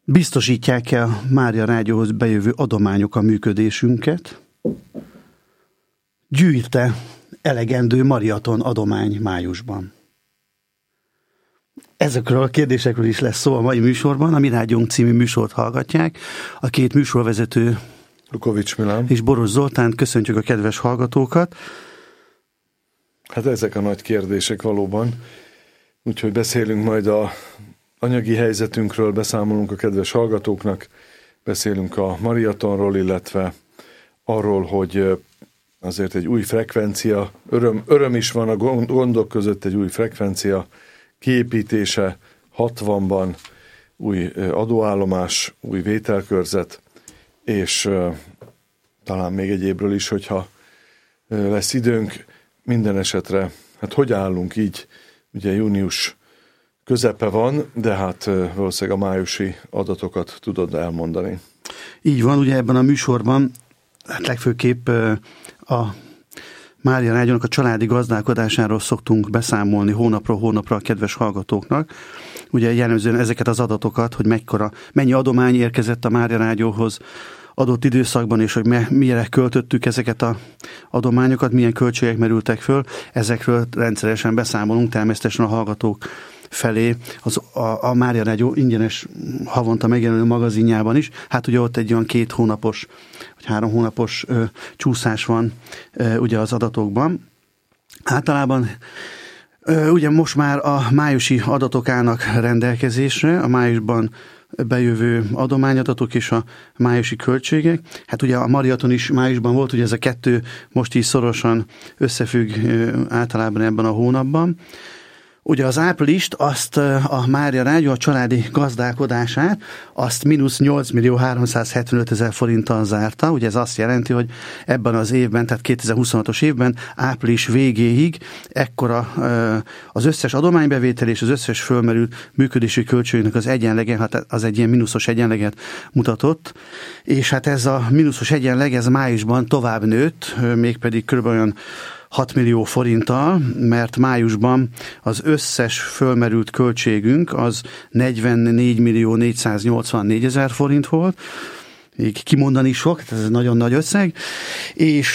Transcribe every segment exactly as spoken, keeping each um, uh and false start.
Biztosítják-e a Mária Rádióhoz bejövő adományok a működésünket? Gyűjte elegendő maraton adomány májusban? Ezekről a kérdésekről is lesz szó a mai műsorban. A Mi Rádiónk című műsort hallgatják. A két műsorvezető, Lukovics Milán és Boros Zoltán, köszöntjük a kedves hallgatókat. Hát ezek a nagy kérdések valóban. Úgyhogy beszélünk majd a anyagi helyzetünkről, beszámolunk a kedves hallgatóknak, beszélünk a maratonról, illetve arról, hogy azért egy új frekvencia, öröm, öröm is van a gondok között, egy új frekvencia kiépítése, hatvanban új adóállomás, új vételkörzet, és uh, talán még egyébről is, hogyha uh, lesz időnk, minden esetre, hát hogy állunk így, ugye június közepe van, de hát uh, valószínűleg a májusi adatokat tudod elmondani. Így van, ugye ebben a műsorban, hát legfőképp uh, a Mária Rádiónak a családi gazdálkodásáról szoktunk beszámolni hónapról hónapra a kedves hallgatóknak. Ugye jellemzően ezeket az adatokat, hogy mekkora, mennyi adomány érkezett a Mária Rádióhoz adott időszakban, és hogy mire költöttük ezeket az adományokat, milyen költségek merültek föl, ezekről rendszeresen beszámolunk természetesen a hallgatók felé az, a, a Mária Rádió ingyenes havonta megjelenő magazinjában is. Hát ugye ott egy olyan két hónapos, vagy három hónapos ö, csúszás van ö, ugye az adatokban. Általában ö, ugye most már a májusi adatok állnak rendelkezésre, a májusban bejövő adományadatok és a májusi költségek. Hát ugye a maraton is májusban volt, ugye ez a kettő most is szorosan összefügg ö, általában ebben a hónapban. Ugye az áprilist, azt a Mária Rádió a családi gazdálkodását, azt mínusz nyolc millió háromszázhetvenöt ezer forinttal zárta. Ugye ez azt jelenti, hogy ebben az évben, tehát kétezer-huszonhatos évben, április végéig ekkora az összes adománybevétel és az összes fölmerült működési költségnek az egyenlege, hát az egy ilyen mínuszos egyenleget mutatott, és hát ez a mínuszos egyenleg, ez májusban tovább nőtt, mégpedig kb. Olyan hat millió forinttal, mert májusban az összes fölmerült költségünk az negyvennégy millió négyszáznyolcvannégy ezer forint volt, így kimondani sok, ez nagyon nagy összeg, és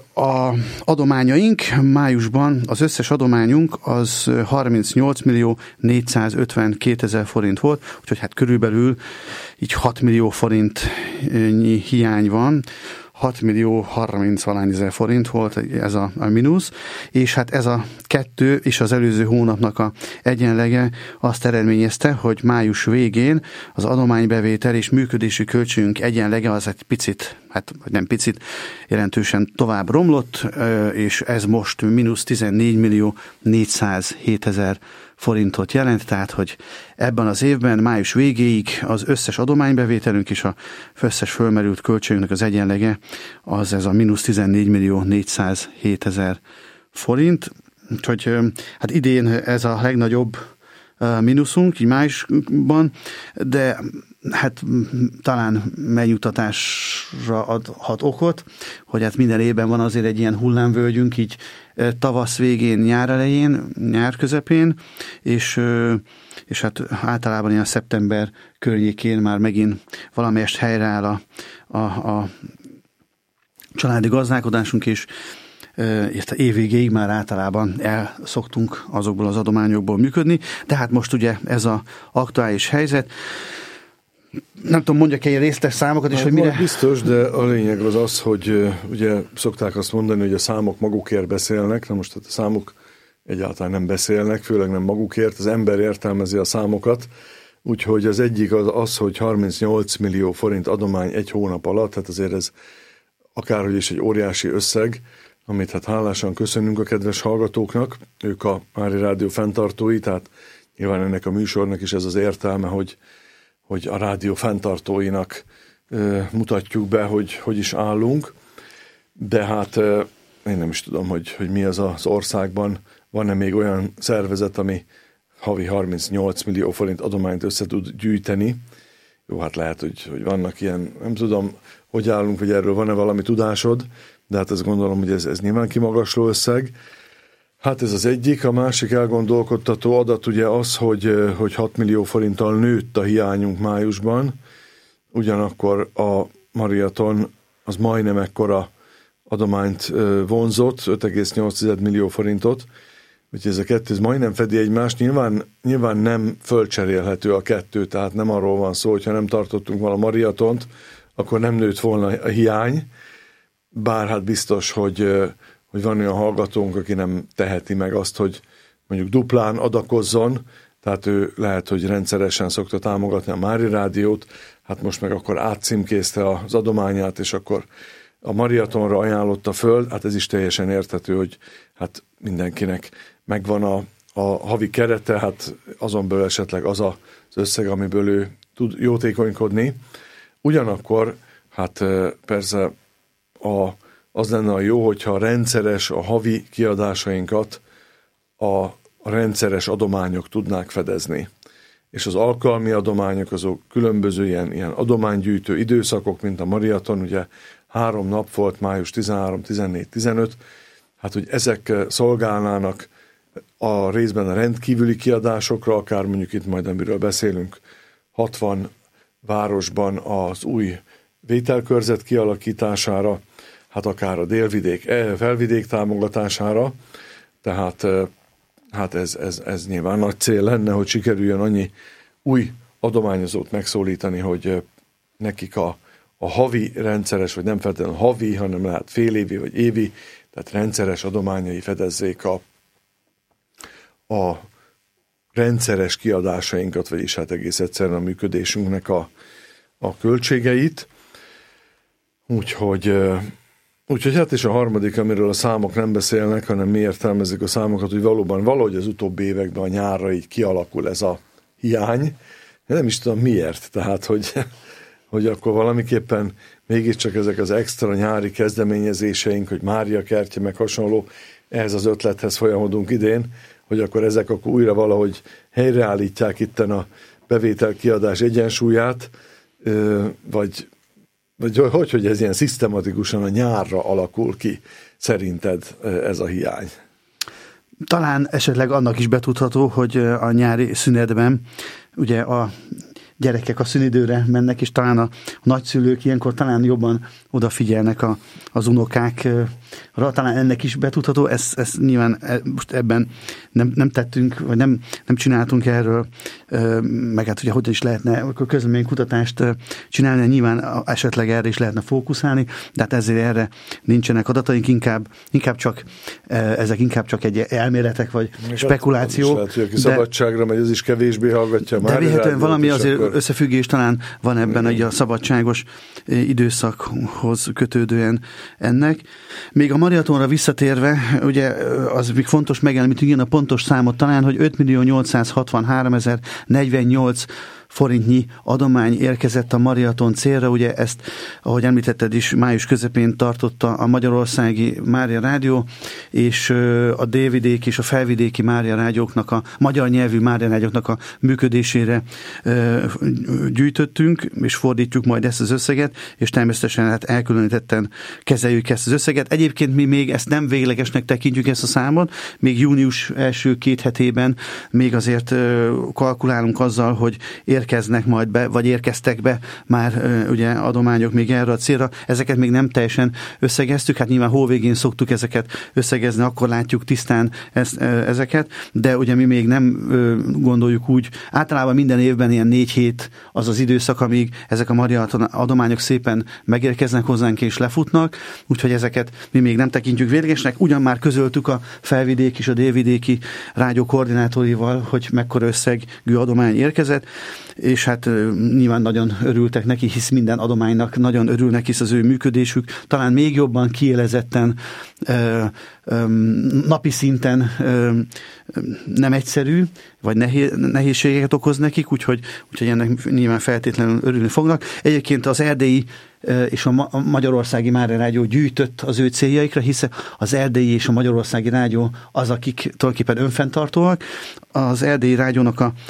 a adományaink májusban, az összes adományunk az harmincnyolc millió négyszázötvenkét ezer forint volt, úgyhogy hát körülbelül így hat millió forintnyi hiány van, hat millió harminc valány ezer forint volt ez a, a mínusz, és hát ez a kettő és az előző hónapnak a egyenlege azt eredményezte, hogy május végén az adománybevétel és működési költségünk egyenlege az egy picit, hát nem picit, jelentősen tovább romlott, és ez most mínusz tizennégy millió négyszázhét ezer forintot jelent, tehát hogy ebben az évben május végéig az összes adománybevételünk és az összes fölmerült költségünknek az egyenlege az ez a mínusz tizennégy millió négyszázhét ezer forint. Úgyhogy hát idén ez a legnagyobb mínuszunk, így májusban, de hát talán megnyugtatásra adhat okot, hogy hát minden évben van azért egy ilyen hullámvölgyünk, így tavasz végén, nyár elején, nyár közepén, és, és hát általában ilyen szeptember környékén már megint valamelyest helyreáll a, a, a családi gazdálkodásunk, és év végéig már általában el szoktunk azokból az adományokból működni, de hát most ugye ez az aktuális helyzet. Nem tudom, mondjak-e ilyen részletes számokat is, hát hogy mire... Biztos, de a lényeg az az, hogy ugye szokták azt mondani, hogy a számok magukért beszélnek, na most hát a számok egyáltalán nem beszélnek, főleg nem magukért, az ember értelmezi a számokat, úgyhogy az egyik az, az hogy harmincnyolc millió forint adomány egy hónap alatt, hát azért ez akárhogy is egy óriási összeg, amit hát hálásan köszönünk a kedves hallgatóknak, ők a Mária Rádió fenntartói, tehát nyilván ennek a műsornak is ez az értelme, hogy, hogy a rádió fenntartóinak ö, mutatjuk be, hogy hogy is állunk, de hát ö, én nem is tudom, hogy, hogy mi az az országban, van-e még olyan szervezet, ami havi harmincnyolc millió forint adományt össze tud gyűjteni. Jó, hát lehet, hogy, hogy vannak ilyen, nem tudom, hogy állunk, hogy erről van-e valami tudásod, de hát ezt gondolom, hogy ez, ez nyilván kimagasló összeg. Hát ez az egyik, a másik elgondolkodtató adat ugye az, hogy, hogy hat millió forinttal nőtt a hiányunk májusban, ugyanakkor a Marioton az majdnem ekkora adományt vonzott, öt egész nyolc millió forintot, úgyhogy ez a kettő ez majdnem fedi egymást. Nyilván, nyilván nem fölcserélhető a kettő, tehát nem arról van szó, hogyha nem tartottunk volna Mariatont, akkor nem nőtt volna a hiány, bár hát biztos, hogy, hogy van olyan hallgatónk, aki nem teheti meg azt, hogy mondjuk duplán adakozzon, tehát ő lehet, hogy rendszeresen szokta támogatni a Mária Rádiót, hát most meg akkor átcímkézte az adományát, és akkor a Mariatonra ajánlotta föl, hát ez is teljesen érthető, hogy hát mindenkinek megvan a, a havi kerete, hát azon belül esetleg az a, az összeg, amiből ő tud jótékonykodni. Ugyanakkor, hát persze a, az lenne a jó, hogyha a rendszeres, a havi kiadásainkat a, a rendszeres adományok tudnák fedezni. És az alkalmi adományok, azok különböző ilyen, ilyen adománygyűjtő időszakok, mint a Mariaton, ugye három nap volt, május tizenhárom, tizennégy, tizenöt, hát hogy ezek szolgálnának a részben a rendkívüli kiadásokra, akár mondjuk itt majd, amiről beszélünk, hatvan városban az új vételkörzet kialakítására, hát akár a délvidék, felvidék támogatására, tehát hát ez, ez, ez nyilván nagy cél lenne, hogy sikerüljön annyi új adományozót megszólítani, hogy nekik a, a havi rendszeres, vagy nem feltétlenül havi, hanem lehet fél évi vagy évi, tehát rendszeres adományai fedezzék a, a rendszeres kiadásainkat, vagyis hát egész egyszerűen a működésünknek a, a költségeit. Úgyhogy, úgyhogy hát és a harmadik, amiről a számok nem beszélnek, hanem mi értelmezik a számokat, hogy valóban valahogy az utóbbi években a nyárra így kialakul ez a hiány. Nem is tudom miért, tehát hogy, hogy akkor valamiképpen mégiscsak ezek az extra nyári kezdeményezéseink, hogy Mária kertje meg hasonló, ehhez az ötlethez folyamodunk idén, hogy akkor ezek akkor újra valahogy helyreállítják itten a bevétel-kiadás egyensúlyát, vagy, vagy hogy, hogy ez ilyen szisztematikusan a nyárra alakul ki, szerinted ez a hiány? Talán esetleg annak is betudható, hogy a nyári szünetben ugye a gyerekek a szünidőre mennek, és talán a, a nagyszülők ilyenkor talán jobban odafigyelnek a, az unokákra, talán ennek is betudható, ezt, ezt nyilván most ebben nem, nem tettünk, vagy nem, nem csináltunk erről, meg hát ugye hogyan is lehetne közleménykutatást csinálni, nyilván esetleg erre is lehetne fókuszálni, de hát ezért erre nincsenek adataink, inkább, inkább csak ezek inkább csak egy elméletek, vagy még spekuláció. Lehet, hogy aki de, szabadságra megy, ez is kevésbé hallgatja már. De véletlenül valami azért akkor összefüggés talán van ebben a, a szabadságos időszakhoz kötődően ennek. Még a Mariatonra visszatérve, ugye az még fontos megemlíteni, igen, a pontos számot talán, hogy öt millió nyolcszázhatvanháromezer negyvennyolc forintnyi adomány érkezett a Mariaton célra, ugye ezt, ahogy említetted is, május közepén tartotta a Magyarországi Mária Rádió, és a délvidéki és a felvidéki Mária Rádióknak, a magyar nyelvű Mária Rádióknak a működésére gyűjtöttünk, és fordítjuk majd ezt az összeget, és természetesen hát elkülönítetten kezeljük ezt az összeget. Egyébként mi még ezt nem véglegesnek tekintjük ezt a számot, még június első két hetében még azért kalkulálunk azzal, hogy érkeznek majd be, vagy érkeztek be már ugye adományok még erre a célra. Ezeket még nem teljesen összegeztük, hát nyilván hóvégén szoktuk ezeket összegezni, akkor látjuk tisztán ezt, ezeket, de ugye mi még nem gondoljuk úgy, általában minden évben ilyen négy hét az az időszak, amíg ezek a Mariaton adományok szépen megérkeznek hozzánk és lefutnak, úgyhogy ezeket mi még nem tekintjük véglegesnek. Ugyan már közöltük a felvidéki és a délvidéki rádió koordinátorival, hogy mekkora összegű adomány érkezett, és hát nyilván nagyon örültek neki, hisz minden adománynak nagyon örülnek, hisz az ő működésük talán még jobban kiélezetten, ö, ö, napi szinten ö, nem egyszerű, vagy nehéz, nehézségeket okoz nekik, úgyhogy, úgyhogy ennek nyilván feltétlenül örülni fognak. Egyébként az erdélyi és a Magyarországi Mária Rádió gyűjtött az ő céljaikra, hiszen az erdélyi és a Magyarországi Rádió az, akik tulajdonképpen önfenntartóak. Az erdélyi rádiónak a,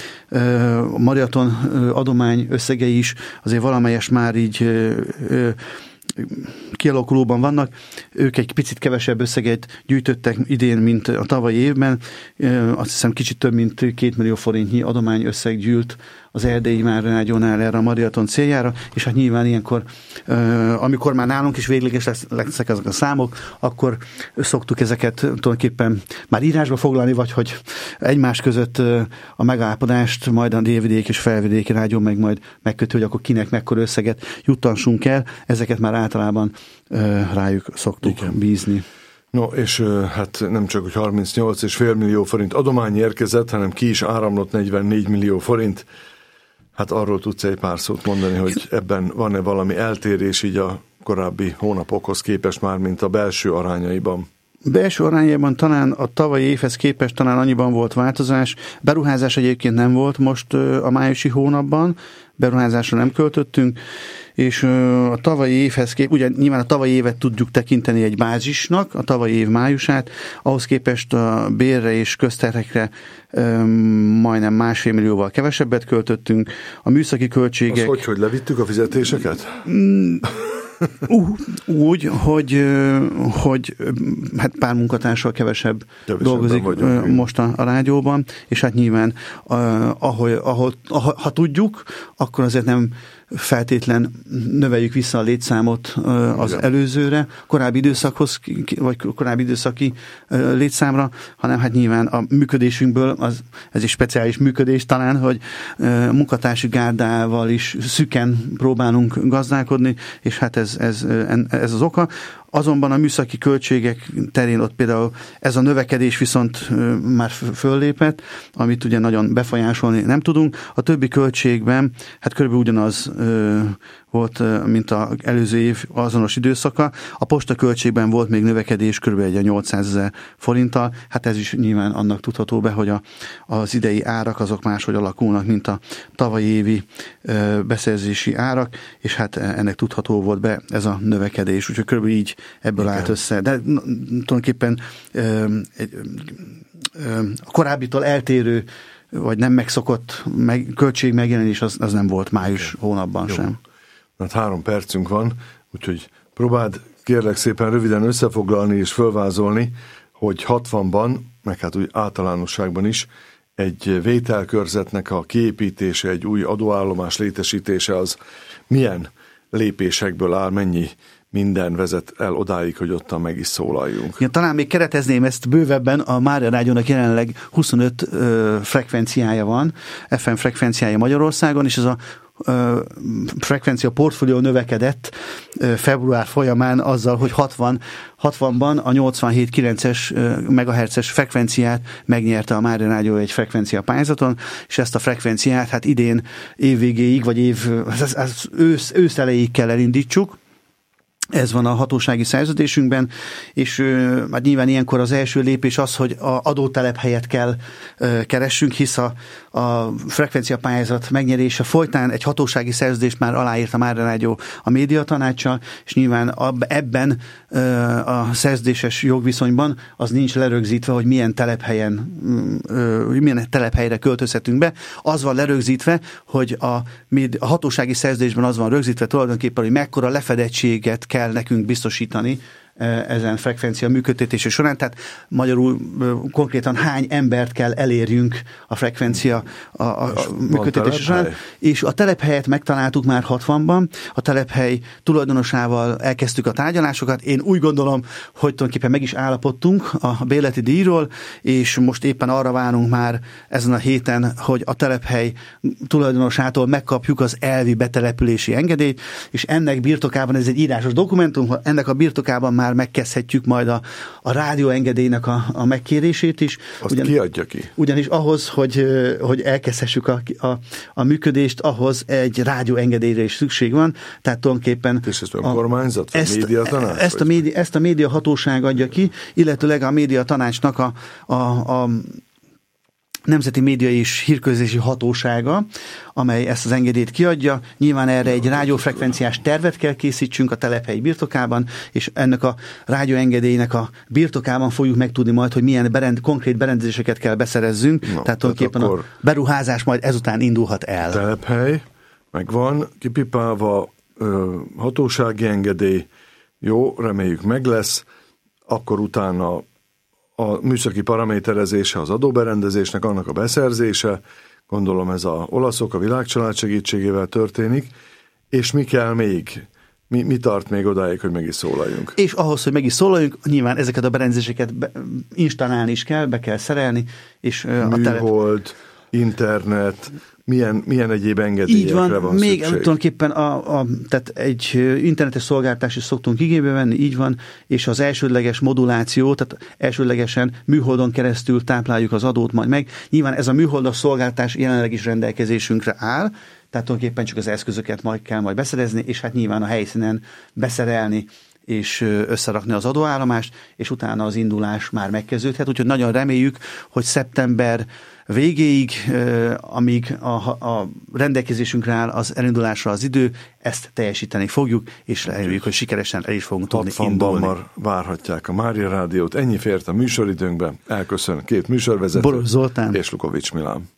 a Mariaton adomány összegei is azért valamelyes már így kialakulóban vannak, ők egy picit kevesebb összeget gyűjtöttek idén, mint a tavalyi évben. Azt hiszem kicsit több, mint két millió forintnyi adomány összeg gyűlt az Erdélyi Mária Rádiónál erre a maraton céljára, és hát nyilván ilyenkor, amikor már nálunk is végleges lesznek ezek a számok, akkor szoktuk ezeket tulajdonképpen már írásba foglalni, vagy hogy egymás között a megállapodást majd a délvidék és felvidéki rádió meg majd megkötő, hogy akkor kinek mekkora összeget juttassunk el, ezeket már általában rájuk szoktuk Igen. bízni. No, és hát nem csak, hogy harmincnyolc és fél millió forint adomány érkezett, hanem ki is áramlott negyvennégy millió forint. Hát arról tudsz egy pár szót mondani, hogy ebben van-e valami eltérés így a korábbi hónapokhoz képest már, mint a belső arányaiban? Belső arányában talán a tavalyi évhez képest talán annyiban volt változás. Beruházás egyébként nem volt most a májusi hónapban, beruházásra nem költöttünk, és a tavalyi évhez képest, ugye nyilván a tavalyi évet tudjuk tekinteni egy bázisnak, a tavalyi év májusát, ahhoz képest a bérre és közterhekre majdnem másfél millióval kevesebbet költöttünk. A műszaki költségek... Az hogy, hogy levittük a fizetéseket? Uh, úgy, hogy, hogy hát pár munkatársal kevesebb Kevesebben dolgozik vagyunk. most a, a rádióban, és hát nyilván ahol, ahol, ahol, ha tudjuk, akkor azért nem feltétlen növeljük vissza a létszámot az Igen. előzőre, korábbi időszakhoz, vagy korábbi időszaki létszámra, hanem hát nyilván a működésünkből, az, ez is speciális működés talán, hogy munkatársi gárdával is szüken próbálunk gazdálkodni, és hát ez, ez, ez az oka. Azonban a műszaki költségek terén ott például ez a növekedés viszont már föllépett, amit ugye nagyon befolyásolni nem tudunk. A többi költségben hát körülbelül ugyanaz volt, mint az előző év azonos időszaka. A posta költségben volt még növekedés körülbelül egy nyolcszázezer forinttal. Hát ez is nyilván annak tudható be, hogy a, az idei árak azok máshogy alakulnak, mint a tavalyi évi beszerzési árak, és hát ennek tudható volt be ez a növekedés. Úgyhogy körülbelül így ebből Igen. állt össze. De tulajdonképpen a korábbitól eltérő vagy nem megszokott meg, költség megjelenés az, az nem volt május okay. hónapban Jó. sem. Hát három percünk van, úgyhogy próbáld kérlek szépen röviden összefoglalni és fölvázolni, hogy hatvanban, meg hát úgy általánosságban is egy vételkörzetnek a kiépítése, egy új adóállomás létesítése az milyen lépésekből áll, mennyi minden vezet el odáig, hogy ottan meg is szólaljunk. Ja, talán még keretezném ezt bővebben, a Mária Rádiónak jelenleg huszonöt ö, frekvenciája van, ef em frekvenciája Magyarországon, és ez a ö, frekvencia portfólió növekedett ö, február folyamán azzal, hogy hatvan, hatvanban a nyolcvanhét kilences megahertzes frekvenciát megnyerte a Mária Rádió egy frekvencia pályázaton, és ezt a frekvenciát hát idén évvégéig, vagy év, az, az ősz, ősz elejéig kell elindítsuk. Ez van a hatósági szerződésünkben, és hát nyilván ilyenkor az első lépés az, hogy a adótelephelyet kell ö, keressünk, hisz a, a frekvenciapályázat megnyerése folytán egy hatósági szerződést már aláírt a Mária Rádió a médiatanáccsal, és nyilván ab, ebben ö, a szerződéses jogviszonyban az nincs lerögzítve, hogy milyen telephelyen, ö, milyen telephelyre költözhetünk be. Az van lerögzítve, hogy a, a hatósági szerződésben az van rögzítve tulajdonképpen, hogy mekkora lefedettséget kell kell nekünk biztosítani ezen frekvencia működtetése során, tehát magyarul konkrétan hány embert kell elérjünk a frekvencia a, a, a működtetése során, és a telephelyet megtaláltuk már hatvanban, a telephely tulajdonosával elkezdtük a tárgyalásokat, én úgy gondolom, hogy tulajdonképpen meg is állapodtunk a bérleti díjról, és most éppen arra várunk már ezen a héten, hogy a telephely tulajdonosától megkapjuk az elvi betelepülési engedélyt, és ennek birtokában, ez egy írásos dokumentum, ennek a birtokában már megkezdhetjük majd a, a rádióengedélynek a, a megkérését is. Azt Ugyan, kiadja ki? Ugyanis ahhoz, hogy, hogy elkezdhessük a, a, a működést, ahhoz egy rádióengedélyre is szükség van, tehát tulajdonképpen... És ez a kormányzat, vagy médiatanács? Ezt a, médi, ezt a médiahatóság adja ki, illetőleg a médiatanácsnak a, a, a Nemzeti Média és Hírközlési Hatósága, amely ezt az engedélyt kiadja. Nyilván erre egy rádiófrekvenciás tervet kell készítsünk a telephely birtokában, és ennek a rádióengedélynek a birtokában fogjuk megtudni majd, hogy milyen berend, konkrét berendezéseket kell beszerezzünk. No, tehát tulajdonképpen a beruházás majd ezután indulhat el. Telephely megvan, kipipálva, hatósági engedély, jó, reméljük meg lesz, akkor utána a műszaki paraméterezése az adóberendezésnek, annak a beszerzése, gondolom ez a olaszok, a Világcsalád segítségével történik, és mi kell még? Mi, mi tart még odáig, hogy meg is szólaljunk? És ahhoz, hogy meg is szólaljunk, nyilván ezeket a berendezéseket be, installálni is kell, be kell szerelni. És Műhold, a telep... internet, milyen, milyen egyéb engedélyekre van, van még szükség? tulajdonképpen a, a, tehát egy internetes szolgáltást is szoktunk igénybe venni, így van, és az elsődleges moduláció, tehát elsődlegesen műholdon keresztül tápláljuk az adót majd meg. Nyilván ez a műholdas szolgáltás jelenleg is rendelkezésünkre áll, tehát tulajdonképpen csak az eszközöket majd kell majd beszerezni, és hát nyilván a helyszínen beszerelni és összerakni az adóállomást, és utána az indulás már megkezdődhet. Úgyhogy nagyon reméljük, hogy szeptember végéig, amíg a, a rendelkezésünkre áll az elindulásra az idő, ezt teljesíteni fogjuk, és reméljük, hogy sikeresen el is fogunk tudni indulni. Már várhatják a Mária Rádiót. Ennyi fért a műsoridőnkbe. Elköszön két műsorvezető. Boros Zoltán és Lukovics Milán.